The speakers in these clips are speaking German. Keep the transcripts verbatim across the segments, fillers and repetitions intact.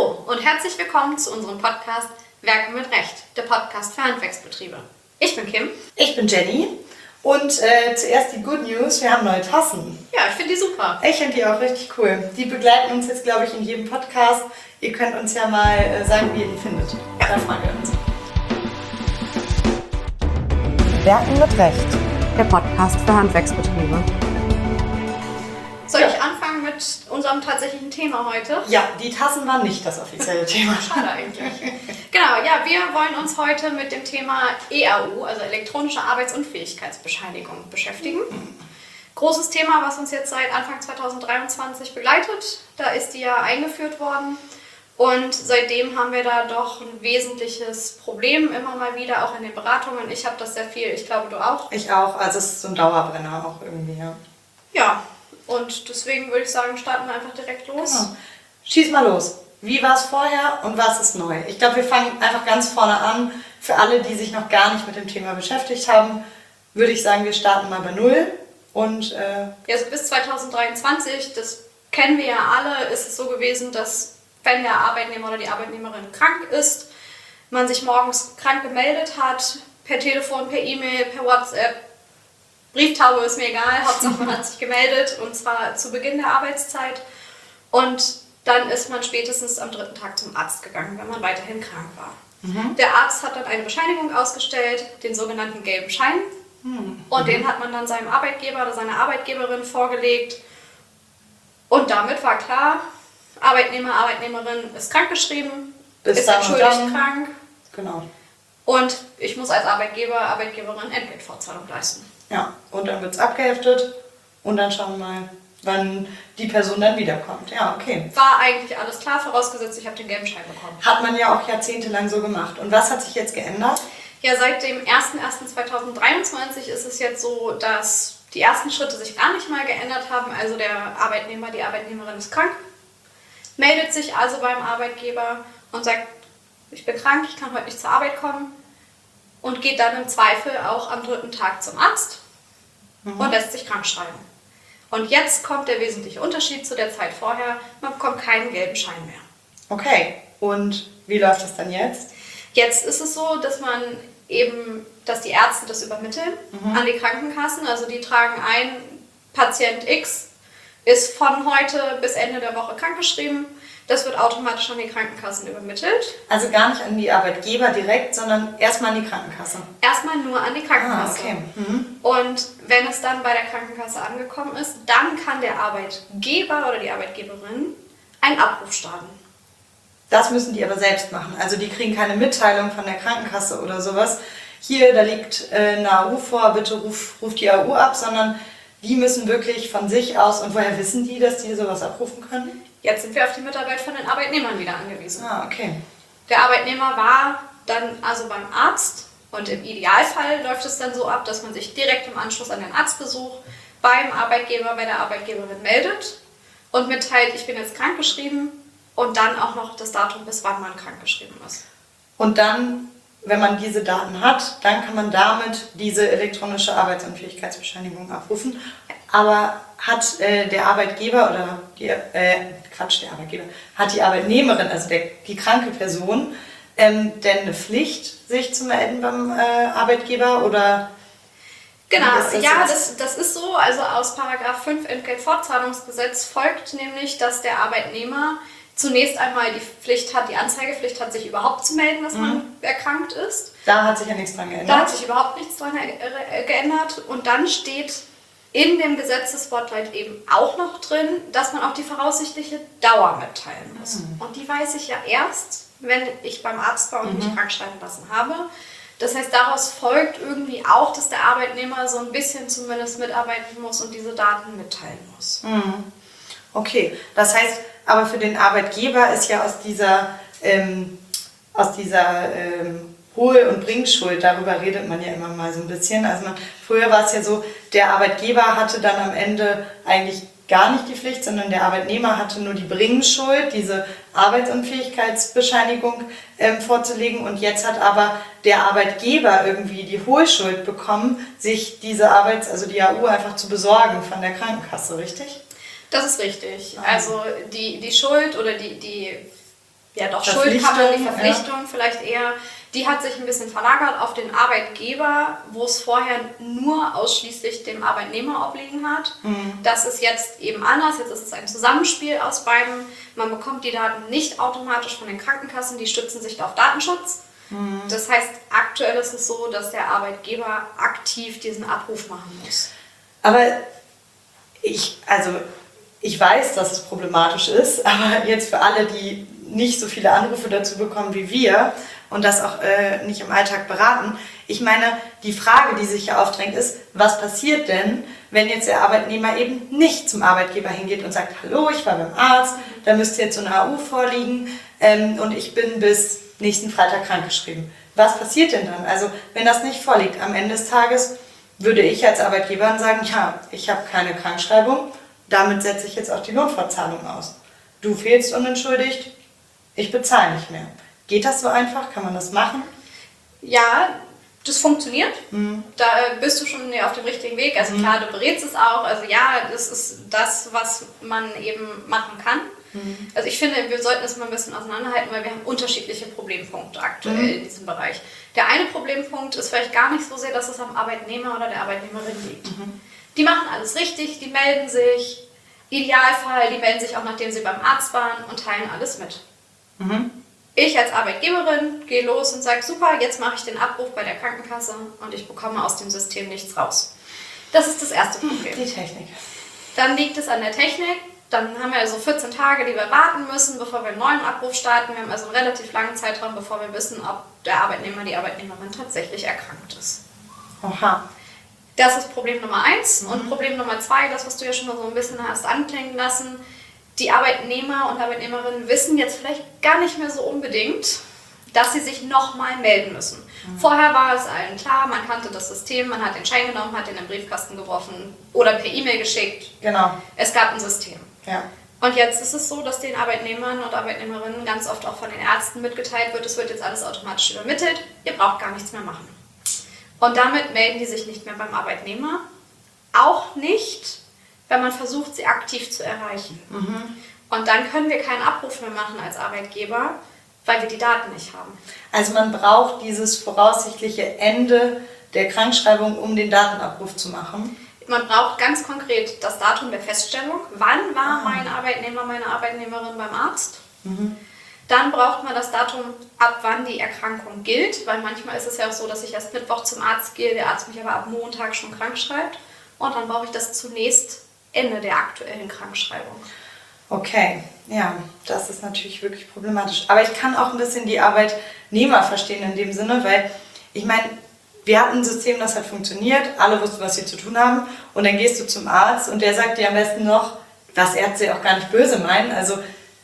Hallo und herzlich willkommen zu unserem Podcast Werken mit Recht, der Podcast für Handwerksbetriebe. Ich bin Kim. Ich bin Jenny. Und äh, zuerst die Good News, wir haben neue Tassen. Ja, ich finde die super. Ich finde die auch richtig cool. Die begleiten uns jetzt, glaube ich, in jedem Podcast. Ihr könnt uns ja mal äh, sagen, wie ihr die findet. Ja. Da freuen wir uns. Werken mit Recht. Der Podcast für Handwerksbetriebe. Soll Ja. ich anfangen mit unserem tatsächlichen Thema heute? Ja, die Tassen waren nicht das offizielle Thema. Schade eigentlich. Genau, ja, wir wollen uns heute mit dem Thema E R U, also elektronische Arbeitsunfähigkeitsbescheinigung, beschäftigen. Großes Thema, was uns jetzt seit Anfang zweitausenddreiundzwanzig begleitet. Da ist die ja eingeführt worden. Und seitdem haben wir da doch ein wesentliches Problem immer mal wieder, auch in den Beratungen. Ich habe das sehr viel, ich glaube du auch. Ich auch, also es ist so ein Dauerbrenner auch irgendwie, ja. Ja, und deswegen würde ich sagen, starten wir einfach direkt los. Genau. Schieß mal los. Wie war es vorher und was ist neu? Ich glaube, wir fangen einfach ganz vorne an. Für alle, die sich noch gar nicht mit dem Thema beschäftigt haben, würde ich sagen, wir starten mal bei Null. Und, äh Ja, also bis zweitausenddreiundzwanzig, das kennen wir ja alle, ist es so gewesen, dass wenn der Arbeitnehmer oder die Arbeitnehmerin krank ist, man sich morgens krank gemeldet hat, per Telefon, per E-Mail, per WhatsApp, Brieftaube ist mir egal, Hauptsache man hat sich gemeldet und zwar zu Beginn der Arbeitszeit und dann ist man spätestens am dritten Tag zum Arzt gegangen, wenn man weiterhin krank war. Mhm. Der Arzt hat dann eine Bescheinigung ausgestellt, den sogenannten gelben Schein, mhm. und den hat man dann seinem Arbeitgeber oder seiner Arbeitgeberin vorgelegt und damit war klar, Arbeitnehmer, Arbeitnehmerin ist krankgeschrieben, Bis ist dann und entschuldigt dann. krank Genau. und ich muss als Arbeitgeber, Arbeitgeberin Entgeltfortzahlung leisten. Ja, und dann wird es abgeheftet und dann schauen wir mal, wann die Person dann wiederkommt. Ja, okay. War eigentlich alles klar, vorausgesetzt, ich habe den gelben Schein bekommen. Hat man ja auch jahrzehntelang so gemacht. Und was hat sich jetzt geändert? Ja, seit dem ersten ersten zweitausenddreiundzwanzig ist es jetzt so, dass die ersten Schritte sich gar nicht mal geändert haben. Also der Arbeitnehmer, die Arbeitnehmerin ist krank, meldet sich also beim Arbeitgeber und sagt, ich bin krank, ich kann heute nicht zur Arbeit kommen und geht dann im Zweifel auch am dritten Tag zum Arzt mhm. und lässt sich krank schreiben. Und jetzt kommt der wesentliche Unterschied zu der Zeit vorher, man bekommt keinen gelben Schein mehr. Okay, und wie läuft das dann jetzt? Jetzt ist es so, dass man eben, dass die Ärzte das übermitteln mhm. an die Krankenkassen. Also die tragen ein, Patient X ist von heute bis Ende der Woche krankgeschrieben. Das wird automatisch an die Krankenkassen übermittelt. Also gar nicht an die Arbeitgeber direkt, sondern erstmal an die Krankenkasse. Erstmal nur an die Krankenkasse. Ah, okay. Mhm. Und wenn es dann bei der Krankenkasse angekommen ist, dann kann der Arbeitgeber oder die Arbeitgeberin einen Abruf starten. Das müssen die aber selbst machen. Also die kriegen keine Mitteilung von der Krankenkasse oder sowas. Hier, da liegt äh, ein A U vor, bitte ruf, ruf die A U ab, sondern die müssen wirklich von sich aus, und woher wissen die, dass die sowas abrufen können? Jetzt sind wir auf die Mitarbeit von den Arbeitnehmern wieder angewiesen. Ah, okay. Der Arbeitnehmer war dann also beim Arzt und im Idealfall läuft es dann so ab, dass man sich direkt im Anschluss an den Arztbesuch beim Arbeitgeber, bei der Arbeitgeberin meldet und mitteilt, ich bin jetzt krankgeschrieben und dann auch noch das Datum, bis wann man krankgeschrieben ist. Und dann, wenn man diese Daten hat, dann kann man damit diese elektronische Arbeitsunfähigkeitsbescheinigung abrufen. Aber hat äh, der Arbeitgeber oder die, äh, Quatsch, der Arbeitgeber, hat die Arbeitnehmerin, also der, die kranke Person, ähm, denn eine Pflicht, sich zu melden beim äh, Arbeitgeber oder? Genau, das ja, das, das ist so. Also aus Paragraph fünf Entgeltfortzahlungsgesetz folgt nämlich, dass der Arbeitnehmer zunächst einmal die Pflicht hat, die Anzeigepflicht hat, sich überhaupt zu melden, dass man mhm. erkrankt ist. Da hat sich ja nichts dran geändert. Da hat sich überhaupt nichts dran äh, geändert. Und dann steht in dem Gesetzeswortlaut eben auch noch drin, dass man auch die voraussichtliche Dauer mitteilen muss. Mhm. Und die weiß ich ja erst, wenn ich beim Arzt war und mhm. mich krank schreiben lassen habe. Das heißt, daraus folgt irgendwie auch, dass der Arbeitnehmer so ein bisschen zumindest mitarbeiten muss und diese Daten mitteilen muss. Mhm. Okay, das heißt, aber für den Arbeitgeber ist ja aus dieser, ähm, aus dieser ähm, Hohl- und Bringschuld, darüber redet man ja immer mal so ein bisschen. Also man, früher war es ja so, der Arbeitgeber hatte dann am Ende eigentlich gar nicht die Pflicht, sondern der Arbeitnehmer hatte nur die Bringschuld, diese Arbeitsunfähigkeitsbescheinigung ähm, vorzulegen. Und jetzt hat aber der Arbeitgeber irgendwie die Hohlschuld bekommen, sich diese Arbeits-, also die A U einfach zu besorgen von der Krankenkasse, richtig? Das ist richtig. Also die, die Schuld oder die, die ja doch Schuld kann man, die Verpflichtung, Verpflichtung ja. vielleicht eher, die hat sich ein bisschen verlagert auf den Arbeitgeber, wo es vorher nur ausschließlich dem Arbeitnehmer obliegen hat. Mhm. Das ist jetzt eben anders, jetzt ist es ein Zusammenspiel aus beiden. Man bekommt die Daten nicht automatisch von den Krankenkassen, die stützen sich auf Datenschutz. Mhm. Das heißt, aktuell ist es so, dass der Arbeitgeber aktiv diesen Abruf machen muss. Aber ich, also ich weiß, dass es problematisch ist, aber jetzt für alle, die nicht so viele Anrufe dazu bekommen wie wir und das auch äh, nicht im Alltag beraten. Ich meine, die Frage, die sich ja aufdrängt, ist, was passiert denn, wenn jetzt der Arbeitnehmer eben nicht zum Arbeitgeber hingeht und sagt, hallo, ich war beim Arzt, da müsste jetzt so eine A U vorliegen ähm, und ich bin bis nächsten Freitag krankgeschrieben. Was passiert denn dann? Also wenn das nicht vorliegt, am Ende des Tages würde ich als Arbeitgeber sagen, ja, ich habe keine Krankschreibung, damit setze ich jetzt auch die Lohnfortzahlung aus. Du fehlst unentschuldigt, ich bezahle nicht mehr. Geht das so einfach? Kann man das machen? Ja, das funktioniert. Mhm. Da bist du schon auf dem richtigen Weg. Also klar, du berätst es auch. Also ja, das ist das, was man eben machen kann. Mhm. Also ich finde, wir sollten es mal ein bisschen auseinanderhalten, weil wir haben unterschiedliche Problempunkte aktuell mhm. in diesem Bereich. Der eine Problempunkt ist vielleicht gar nicht so sehr, dass es am Arbeitnehmer oder der Arbeitnehmerin liegt. Mhm. Die machen alles richtig, die melden sich. Idealfall, die melden sich auch, nachdem sie beim Arzt waren und teilen alles mit. Mhm. Ich als Arbeitgeberin gehe los und sage, super, jetzt mache ich den Abruf bei der Krankenkasse und ich bekomme aus dem System nichts raus. Das ist das erste Problem. Die Technik. Dann liegt es an der Technik. Dann haben wir also vierzehn Tage, die wir warten müssen, bevor wir einen neuen Abruf starten. Wir haben also einen relativ langen Zeitraum, bevor wir wissen, ob der Arbeitnehmer, die Arbeitnehmerin tatsächlich erkrankt ist. Aha. Das ist Problem Nummer eins. Mhm. Und Problem Nummer zwei, das, was du ja schon mal so ein bisschen hast anklingen lassen, die Arbeitnehmer und Arbeitnehmerinnen wissen jetzt vielleicht gar nicht mehr so unbedingt, dass sie sich nochmal melden müssen. Mhm. Vorher war es allen klar, man kannte das System, man hat den Schein genommen, hat den in den Briefkasten geworfen oder per E-Mail geschickt. Genau. Es gab ein System. Ja. Und jetzt ist es so, dass den Arbeitnehmern und Arbeitnehmerinnen ganz oft auch von den Ärzten mitgeteilt wird, es wird jetzt alles automatisch übermittelt, ihr braucht gar nichts mehr machen. Und damit melden die sich nicht mehr beim Arbeitnehmer, auch nicht, wenn man versucht, sie aktiv zu erreichen. Mhm. Und dann können wir keinen Abruf mehr machen als Arbeitgeber, weil wir die Daten nicht haben. Also man braucht dieses voraussichtliche Ende der Krankschreibung, um den Datenabruf zu machen? Man braucht ganz konkret das Datum der Feststellung. Wann war ah. mein Arbeitnehmer, meine Arbeitnehmerin beim Arzt? Mhm. Dann braucht man das Datum, ab wann die Erkrankung gilt, weil manchmal ist es ja auch so, dass ich erst Mittwoch zum Arzt gehe, der Arzt mich aber ab Montag schon krank schreibt. Und dann brauche ich das zunächst Ende der aktuellen Krankschreibung. Okay, ja, das ist natürlich wirklich problematisch. Aber ich kann auch ein bisschen die Arbeitnehmer verstehen in dem Sinne, weil ich meine, wir hatten ein System, das hat funktioniert, alle wussten, was sie zu tun haben und dann gehst du zum Arzt und der sagt dir am besten noch, was Ärzte auch gar nicht böse meinen, also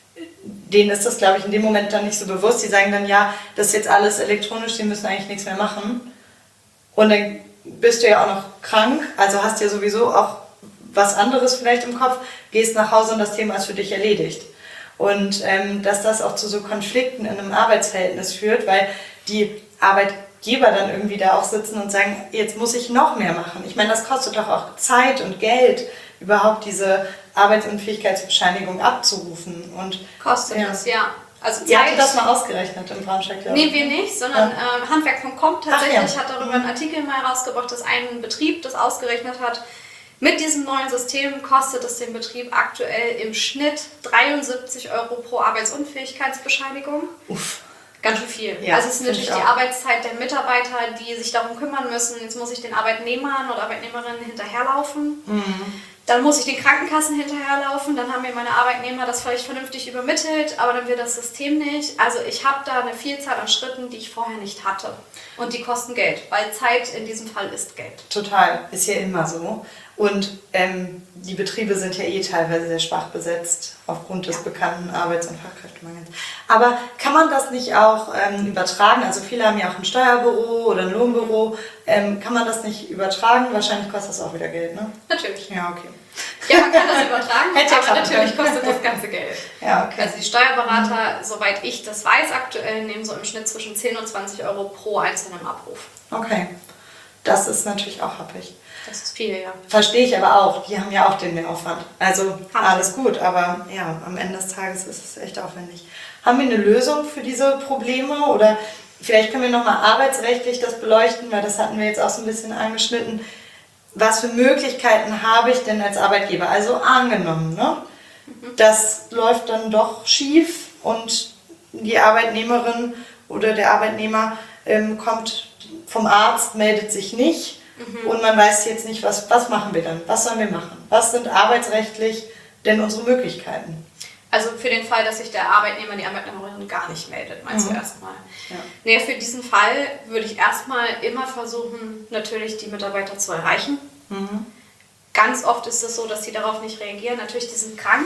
denen ist das, glaube ich, in dem Moment dann nicht so bewusst, die sagen dann, ja, das ist jetzt alles elektronisch, die müssen eigentlich nichts mehr machen und dann bist du ja auch noch krank, also hast ja sowieso auch was anderes vielleicht im Kopf, gehst nach Hause und das Thema ist für dich erledigt. Und ähm, dass das auch zu so Konflikten in einem Arbeitsverhältnis führt, weil die Arbeitgeber dann irgendwie da auch sitzen und sagen, jetzt muss ich noch mehr machen. Ich meine, das kostet doch auch Zeit und Geld, überhaupt diese Arbeitsunfähigkeitsbescheinigung abzurufen. Und, kostet ja. das, ja. Also Ihr hattet das mal ausgerechnet im Braunschweig, glaube ich. Nee, wir nicht, sondern ja. äh, Handwerk punkt com tatsächlich Ach, ja. hat darüber einen Artikel mal rausgebracht, dass ein Betrieb das ausgerechnet hat. Mit diesem neuen System kostet es den Betrieb aktuell im Schnitt dreiundsiebzig Euro pro Arbeitsunfähigkeitsbescheinigung. Uff. Ganz schön viel. Ja, also es ist natürlich die Arbeitszeit der Mitarbeiter, die sich darum kümmern müssen. Jetzt muss ich den Arbeitnehmern oder Arbeitnehmerinnen hinterherlaufen. Mhm. Dann muss ich den Krankenkassen hinterherlaufen. Dann haben mir meine Arbeitnehmer das völlig vernünftig übermittelt, aber dann wird das System nicht. Also ich habe da eine Vielzahl an Schritten, die ich vorher nicht hatte. Und die kosten Geld, weil Zeit in diesem Fall ist Geld. Total, ist ja immer so. Und ähm, die Betriebe sind ja eh teilweise sehr schwach besetzt aufgrund des ja. bekannten Arbeits- und Fachkräftemangels. Aber kann man das nicht auch ähm, übertragen? Also viele haben ja auch ein Steuerbüro oder ein Lohnbüro. Ähm, kann man das nicht übertragen? Wahrscheinlich kostet das auch wieder Geld, ne? Natürlich. Ja, okay. Ja, man kann das übertragen, Hätte aber natürlich kostet das ganze Geld. Ja, okay. Also die Steuerberater, mhm. soweit ich das weiß, aktuell nehmen so im Schnitt zwischen zehn und zwanzig Euro pro einzelnen Abruf. Okay. Das ist natürlich auch happig. Das ist viel, ja. Verstehe ich aber auch. Die haben ja auch den Mehraufwand. Also alles gut, aber ja, am Ende des Tages ist es echt aufwendig. Haben wir eine Lösung für diese Probleme? Oder vielleicht können wir nochmal arbeitsrechtlich das beleuchten, weil das hatten wir jetzt auch so ein bisschen angeschnitten. Was für Möglichkeiten habe ich denn als Arbeitgeber? Also angenommen, ne? Das läuft dann doch schief und die Arbeitnehmerin oder der Arbeitnehmer ähm, kommt vom Arzt, meldet sich nicht mhm. und man weiß jetzt nicht, was, was machen wir dann? Was sollen wir machen? Was sind arbeitsrechtlich denn unsere Möglichkeiten? Also für den Fall, dass sich der Arbeitnehmer, die Arbeitnehmerin gar nicht meldet, meinst mhm. du erstmal? Ja. Nee, für diesen Fall würde ich erstmal immer versuchen, natürlich die Mitarbeiter zu erreichen. Mhm. Ganz oft ist es so, dass sie darauf nicht reagieren. Natürlich, die sind krank.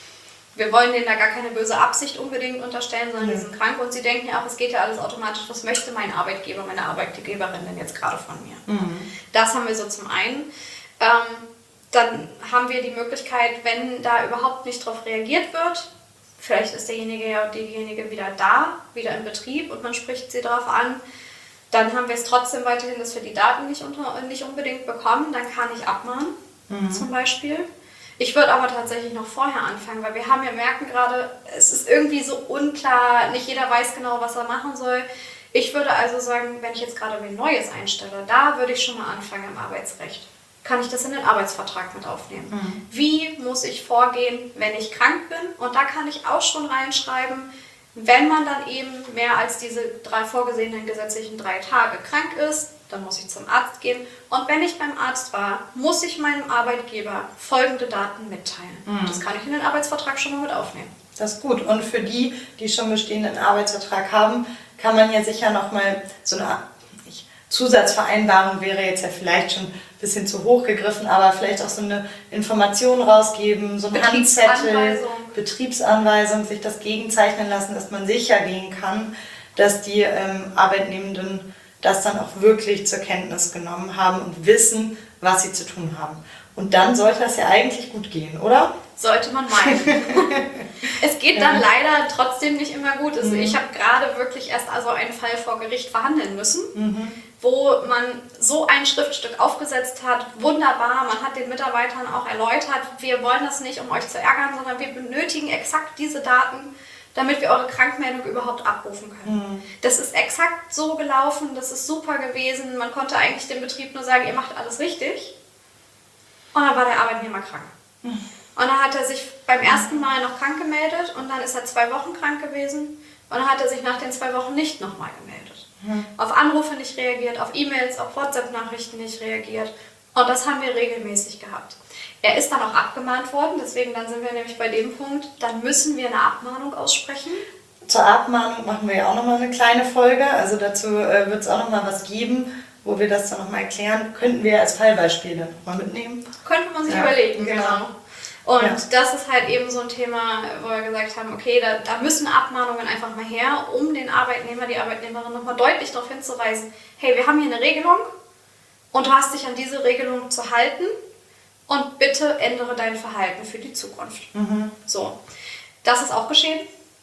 Wir wollen denen da gar keine böse Absicht unbedingt unterstellen, sondern mhm. die sind krank und sie denken ja auch, es geht ja alles automatisch. Was möchte mein Arbeitgeber, meine Arbeitgeberin denn jetzt gerade von mir? Mhm. Das haben wir so zum einen. Ähm, dann haben wir die Möglichkeit, wenn da überhaupt nicht darauf reagiert wird, vielleicht ist derjenige ja diejenige wieder da, wieder im Betrieb und man spricht sie darauf an, dann haben wir es trotzdem weiterhin, dass wir die Daten nicht, unter, nicht unbedingt bekommen, dann kann ich abmahnen, mhm. zum Beispiel. Ich würde aber tatsächlich noch vorher anfangen, weil wir haben ja merken gerade, es ist irgendwie so unklar, nicht jeder weiß genau, was er machen soll. Ich würde also sagen, wenn ich jetzt gerade wen Neues einstelle, da würde ich schon mal anfangen im Arbeitsrecht. Kann ich das in den Arbeitsvertrag mit aufnehmen? Mhm. Wie muss ich vorgehen, wenn ich krank bin? Und da kann ich auch schon reinschreiben, wenn man dann eben mehr als diese drei vorgesehenen gesetzlichen drei Tage krank ist, dann muss ich zum Arzt gehen. Und wenn ich beim Arzt war, muss ich meinem Arbeitgeber folgende Daten mitteilen. Mhm. Das kann ich in den Arbeitsvertrag schon mal mit aufnehmen. Das ist gut. Und für die, die schon bestehenden Arbeitsvertrag haben, kann man ja sicher nochmal so eine Zusatzvereinbarung wäre jetzt ja vielleicht schon ein bisschen zu hoch gegriffen, aber vielleicht auch so eine Information rausgeben, so ein Handzettel, Betriebsanweisung, sich das gegenzeichnen lassen, dass man sicher gehen kann, dass die ähm, Arbeitnehmenden das dann auch wirklich zur Kenntnis genommen haben und wissen, was sie zu tun haben. Und dann sollte das ja eigentlich gut gehen, oder? Sollte man meinen. Es geht dann ja. leider trotzdem nicht immer gut. Also mhm. ich habe gerade wirklich erst also einen Fall vor Gericht verhandeln müssen, mhm. wo man so ein Schriftstück aufgesetzt hat. Wunderbar, man hat den Mitarbeitern auch erläutert, wir wollen das nicht, um euch zu ärgern, sondern wir benötigen exakt diese Daten, damit wir eure Krankmeldung überhaupt abrufen können. Mhm. Das ist exakt so gelaufen, das ist super gewesen. Man konnte eigentlich dem Betrieb nur sagen, ihr macht alles richtig. Und dann war der Arbeitnehmer krank. Mhm. Und dann hat er sich beim ersten Mal noch krank gemeldet und dann ist er zwei Wochen krank gewesen und dann hat er sich nach den zwei Wochen nicht nochmal gemeldet. Mhm. Auf Anrufe nicht reagiert, auf E-Mails, auf WhatsApp-Nachrichten nicht reagiert und das haben wir regelmäßig gehabt. Er ist dann auch abgemahnt worden, deswegen dann sind wir nämlich bei dem Punkt, dann müssen wir eine Abmahnung aussprechen. Zur Abmahnung machen wir ja auch nochmal eine kleine Folge, also dazu äh, wird es auch nochmal was geben, wo wir das dann nochmal erklären. Könnten wir als Fallbeispiel dann nochmal mitnehmen? Könnte man sich ja, überlegen, genau. genau. Und ja. das ist halt eben so ein Thema, wo wir gesagt haben, okay, da, da müssen Abmahnungen einfach mal her, um den Arbeitnehmer, die Arbeitnehmerin nochmal deutlich darauf hinzuweisen, hey, wir haben hier eine Regelung und du hast dich an diese Regelung zu halten und bitte ändere dein Verhalten für die Zukunft. Mhm. So, das ist auch geschehen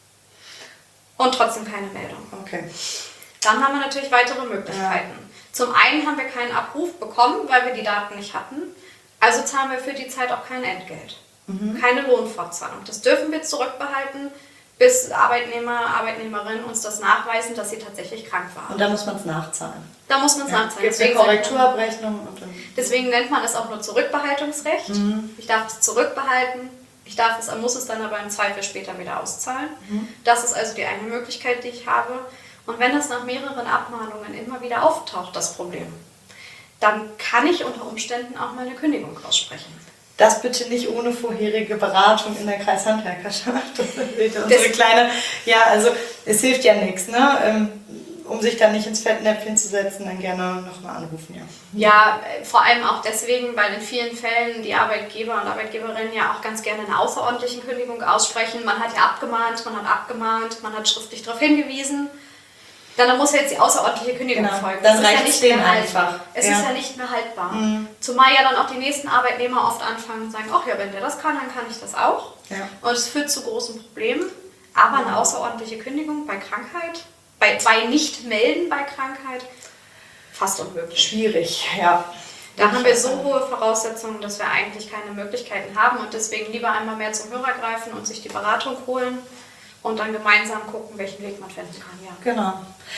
und trotzdem keine Meldung. Okay. Dann haben wir natürlich weitere Möglichkeiten. Ja. Zum einen haben wir keinen Abruf bekommen, weil wir die Daten nicht hatten, also zahlen wir für die Zeit auch kein Entgelt. Mhm. Keine Lohnfortzahlung. Das dürfen wir zurückbehalten, bis Arbeitnehmer, Arbeitnehmerinnen uns das nachweisen, dass sie tatsächlich krank waren. Und da muss man es nachzahlen. Da muss man es ja. nachzahlen. Gibt es eine Korrekturabrechnung? Und dann deswegen nennt man es auch nur Zurückbehaltungsrecht. Mhm. Ich darf es zurückbehalten, ich darf es, muss es dann aber im Zweifel später wieder auszahlen. Mhm. Das ist also die eine Möglichkeit, die ich habe. Und wenn das nach mehreren Abmahnungen immer wieder auftaucht, das Problem, dann kann ich unter Umständen auch mal eine Kündigung aussprechen. Das bitte nicht ohne vorherige Beratung in der Kreishandwerkerschaft. Das ist unsere kleine, ja, also es hilft ja nichts, ne? Um sich dann nicht ins Fettnäpfchen zu setzen, dann gerne nochmal anrufen, ja. Ja, vor allem auch deswegen, weil in vielen Fällen die Arbeitgeber und Arbeitgeberinnen ja auch ganz gerne eine außerordentliche Kündigung aussprechen. Man hat ja abgemahnt, man hat abgemahnt, man hat schriftlich darauf hingewiesen. Dann muss ja jetzt die außerordentliche Kündigung genau. folgen. Dann das reicht es denen einfach. Es ja. ist ja nicht mehr haltbar. Mhm. Zumal ja dann auch die nächsten Arbeitnehmer oft anfangen und sagen, ach ja, wenn der das kann, dann kann ich das auch. Ja. Und es führt zu großen Problemen. Aber eine außerordentliche Kündigung bei Krankheit, bei, bei Nicht-Melden bei Krankheit, fast unmöglich. Schwierig, ja. Da haben wir so hohe Voraussetzungen, dass wir eigentlich keine Möglichkeiten haben und deswegen lieber einmal mehr zum Hörer greifen und sich die Beratung holen und dann gemeinsam gucken, welchen Weg man finden kann. Ja. Genau.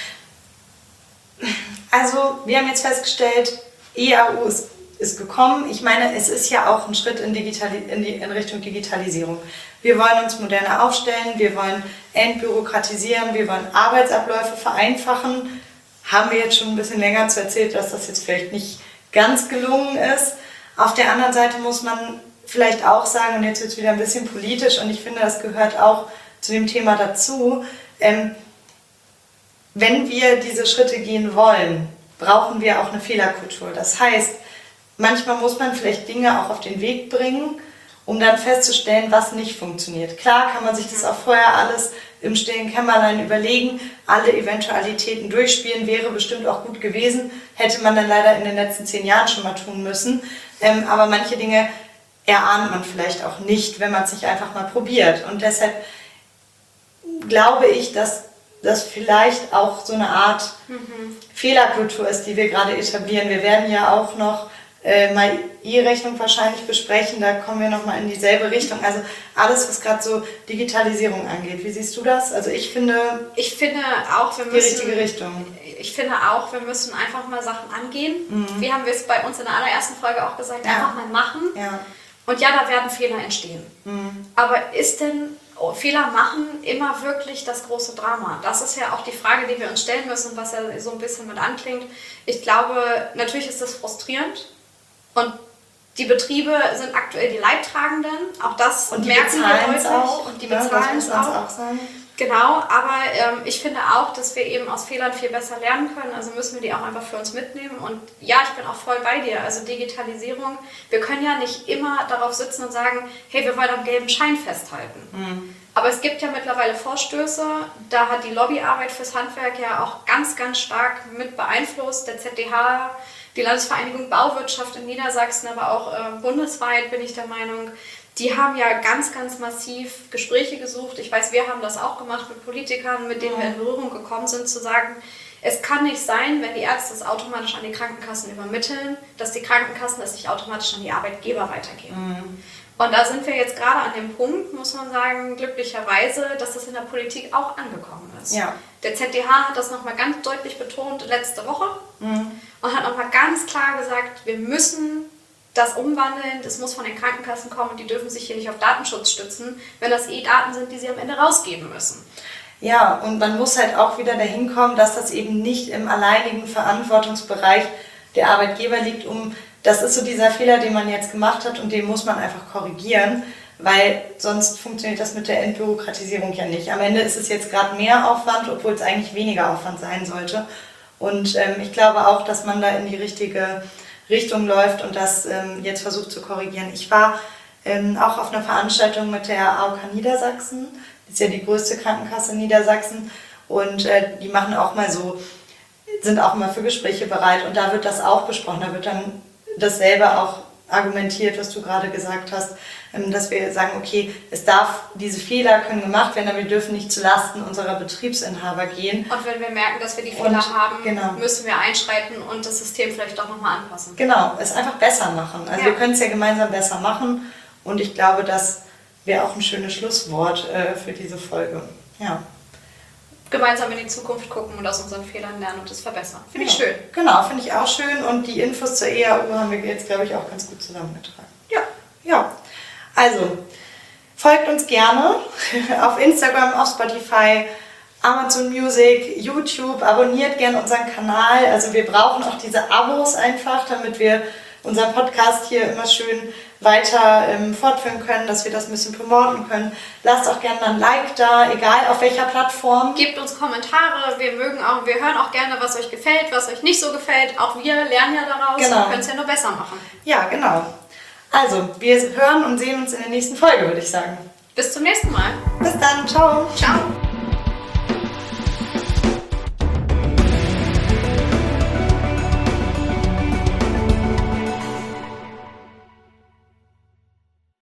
Also wir haben jetzt festgestellt, E A U ist, ist gekommen. Ich meine, es ist ja auch ein Schritt in, Digitali- in, die, in Richtung Digitalisierung. Wir wollen uns moderner aufstellen, wir wollen entbürokratisieren, wir wollen Arbeitsabläufe vereinfachen. Haben wir jetzt schon ein bisschen länger zu erzählt, dass das jetzt vielleicht nicht ganz gelungen ist. Auf der anderen Seite muss man vielleicht auch sagen, und jetzt wird es wieder ein bisschen politisch und ich finde, das gehört auch zu dem Thema dazu, ähm, wenn wir diese Schritte gehen wollen, brauchen wir auch eine Fehlerkultur. Das heißt, manchmal muss man vielleicht Dinge auch auf den Weg bringen, um dann festzustellen, was nicht funktioniert. Klar kann man sich das auch vorher alles im stillen Kämmerlein überlegen, alle Eventualitäten durchspielen, wäre bestimmt auch gut gewesen, hätte man dann leider in den letzten zehn Jahren schon mal tun müssen. Ähm, aber manche Dinge erahnt man vielleicht auch nicht, wenn man es nicht einfach mal probiert. Und deshalb glaube ich, dass das vielleicht auch so eine Art mhm. Fehlerkultur ist, die wir gerade etablieren. Wir werden ja auch noch äh, mal E-Rechnung wahrscheinlich besprechen, da kommen wir nochmal in dieselbe Richtung. Also alles, was gerade so Digitalisierung angeht. Wie siehst du das? Also ich finde, ich finde auch, wir die müssen, richtige Richtung. Ich finde auch, wir müssen einfach mal Sachen angehen. Mhm. Wie haben wir es bei uns in der allerersten Folge auch gesagt, Ja. einfach mal machen. Ja. Und ja, da werden Fehler entstehen. Mhm. Aber ist denn Fehler machen immer wirklich das große Drama? Das ist ja auch die Frage, die wir uns stellen müssen, was ja so ein bisschen mit anklingt. Ich glaube, natürlich ist das frustrierend und die Betriebe sind aktuell die Leidtragenden. Auch das Und die merken wir bezahlen es deutlich. auch. Und die ne? bezahlen es Das muss man auch. auch sagen. Genau, aber ähm, ich finde auch, dass wir eben aus Fehlern viel besser lernen können. Also müssen wir die auch einfach für uns mitnehmen. Und ja, ich bin auch voll bei dir. Also Digitalisierung, wir können ja nicht immer darauf sitzen und sagen, hey, wir wollen am gelben Schein festhalten. Mhm. Aber es gibt ja mittlerweile Vorstöße. Da hat die Lobbyarbeit fürs Handwerk ja auch ganz, ganz stark mit beeinflusst. Der Z D H, die Landesvereinigung Bauwirtschaft in Niedersachsen, aber auch äh, bundesweit bin ich der Meinung, die haben ja ganz, ganz massiv Gespräche gesucht. Ich weiß, wir haben das auch gemacht mit Politikern, mit denen wir in Berührung gekommen sind, zu sagen, es kann nicht sein, wenn die Ärzte es automatisch an die Krankenkassen übermitteln, dass die Krankenkassen es nicht automatisch an die Arbeitgeber weitergeben. Mhm. Und da sind wir jetzt gerade an dem Punkt, muss man sagen, glücklicherweise, dass das in der Politik auch angekommen ist. Ja. Der Z D H hat das nochmal ganz deutlich betont letzte Woche mhm. und hat nochmal ganz klar gesagt, wir müssen das umwandeln, das muss von den Krankenkassen kommen und die dürfen sich hier nicht auf Datenschutz stützen, wenn das eh Daten sind, die sie am Ende rausgeben müssen. Ja, und man muss halt auch wieder dahin kommen, dass das eben nicht im alleinigen Verantwortungsbereich der Arbeitgeber liegt, um das ist so dieser Fehler, den man jetzt gemacht hat und den muss man einfach korrigieren, weil sonst funktioniert das mit der Entbürokratisierung ja nicht. Am Ende ist es jetzt gerade mehr Aufwand, obwohl es eigentlich weniger Aufwand sein sollte. Und ähm, ich glaube auch, dass man da in die richtige Richtung läuft und das ähm, jetzt versucht zu korrigieren. Ich war ähm, auch auf einer Veranstaltung mit der A O K Niedersachsen, das ist ja die größte Krankenkasse in Niedersachsen und äh, die machen auch mal so, sind auch mal für Gespräche bereit und da wird das auch besprochen, da wird dann dasselbe auch argumentiert, was du gerade gesagt hast, ähm, dass wir sagen, okay, es darf, diese Fehler können gemacht werden, aber wir dürfen nicht zu Lasten unserer Betriebsinhaber gehen. Und wenn wir merken, dass wir die Fehler und, haben, genau. müssen wir einschreiten und das System vielleicht doch nochmal anpassen. Genau, es einfach besser machen. Also ja. wir können es ja gemeinsam besser machen und ich glaube, das wäre auch ein schönes Schlusswort äh, für diese Folge. Ja. Gemeinsam in die Zukunft gucken und aus unseren Fehlern lernen und das verbessern. Finde ich ja. schön. Genau, finde ich auch schön und die Infos zur E A U haben wir jetzt, glaube ich, auch ganz gut zusammengetragen. Ja. Ja, also folgt uns gerne auf Instagram, auf Spotify, Amazon Music, YouTube, abonniert gerne unseren Kanal. Also wir brauchen auch diese Abos einfach, damit wir unseren Podcast hier immer schön weiter ähm, fortführen können, dass wir das ein bisschen promoten können. Lasst auch gerne mal ein Like da, egal auf welcher Plattform. Gebt uns Kommentare, wir mögen auch, wir hören auch gerne, was euch gefällt, was euch nicht so gefällt. Auch wir lernen ja daraus Genau. und können es ja nur besser machen. Ja, genau. Also, wir hören und sehen uns in der nächsten Folge, würde ich sagen. Bis zum nächsten Mal. Bis dann, ciao. Ciao.